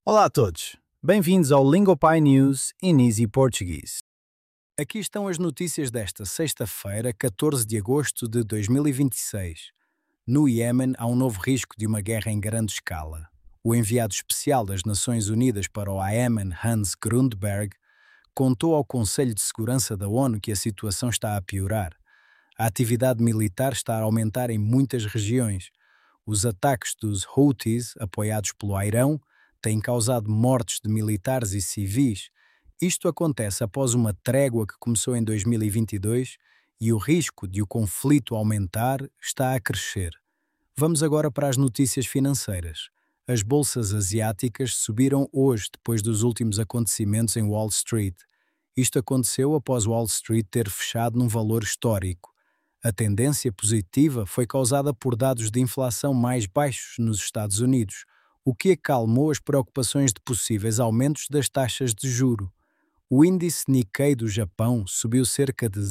Olá a todos, bem-vindos ao LingoPie News in Easy Portuguese. Aqui estão as notícias desta sexta-feira, 14 de agosto de 2026. No Iêmen há um novo risco de uma guerra em grande escala. O enviado especial das Nações Unidas para o Iêmen, Hans Grundberg, contou ao Conselho de Segurança da ONU que a situação está a piorar. A atividade militar está a aumentar em muitas regiões. Os ataques dos Houthis, apoiados pelo Irão, têm causado mortes de militares e civis. Isto acontece após uma trégua que começou em 2022 e o risco de o conflito aumentar está a crescer. Vamos agora para as notícias financeiras. As bolsas asiáticas subiram hoje depois dos últimos acontecimentos em Wall Street. Isto aconteceu após Wall Street ter fechado num valor histórico. A tendência positiva foi causada por dados de inflação mais baixos nos Estados Unidos, o que acalmou as preocupações de possíveis aumentos das taxas de juro. O índice Nikkei do Japão subiu cerca de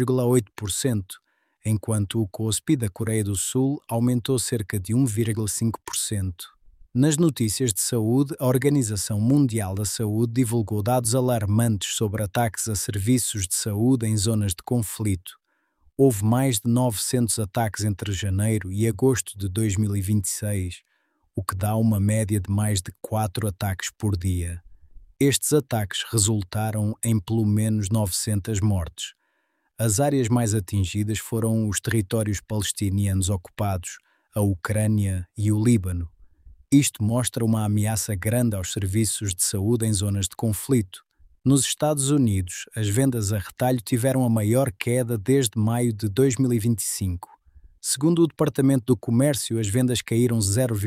0,8%, enquanto o Kospi da Coreia do Sul aumentou cerca de 1,5%. Nas notícias de saúde, a Organização Mundial da Saúde divulgou dados alarmantes sobre ataques a serviços de saúde em zonas de conflito. Houve mais de 900 ataques entre janeiro e agosto de 2026, o que dá uma média de mais de 4 ataques por dia. Estes ataques resultaram em pelo menos 900 mortes. As áreas mais atingidas foram os territórios palestinianos ocupados, a Ucrânia e o Líbano. Isto mostra uma ameaça grande aos serviços de saúde em zonas de conflito. Nos Estados Unidos, as vendas a retalho tiveram a maior queda desde maio de 2025. Segundo o Departamento do Comércio, as vendas caíram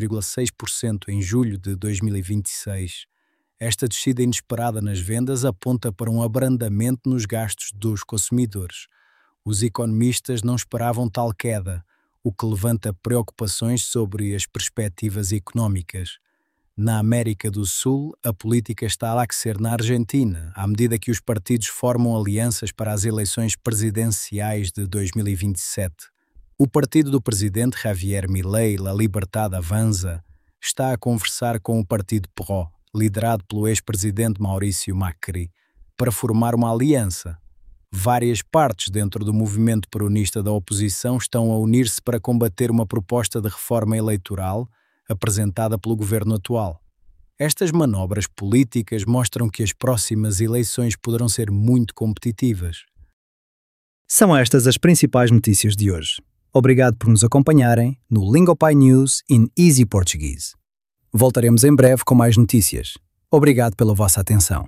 0,6% em julho de 2026. Esta descida inesperada nas vendas aponta para um abrandamento nos gastos dos consumidores. Os economistas não esperavam tal queda, o que levanta preocupações sobre as perspectivas económicas. Na América do Sul, a política está a aquecer na Argentina, à medida que os partidos formam alianças para as eleições presidenciais de 2027. O partido do presidente Javier Milei, La Libertad Avanza, está a conversar com o partido PRO, liderado pelo ex-presidente Mauricio Macri, para formar uma aliança. Várias partes dentro do movimento peronista da oposição estão a unir-se para combater uma proposta de reforma eleitoral apresentada pelo governo atual. Estas manobras políticas mostram que as próximas eleições poderão ser muito competitivas. São estas as principais notícias de hoje. Obrigado por nos acompanharem no LingoPie News in Easy Portuguese. Voltaremos em breve com mais notícias. Obrigado pela vossa atenção.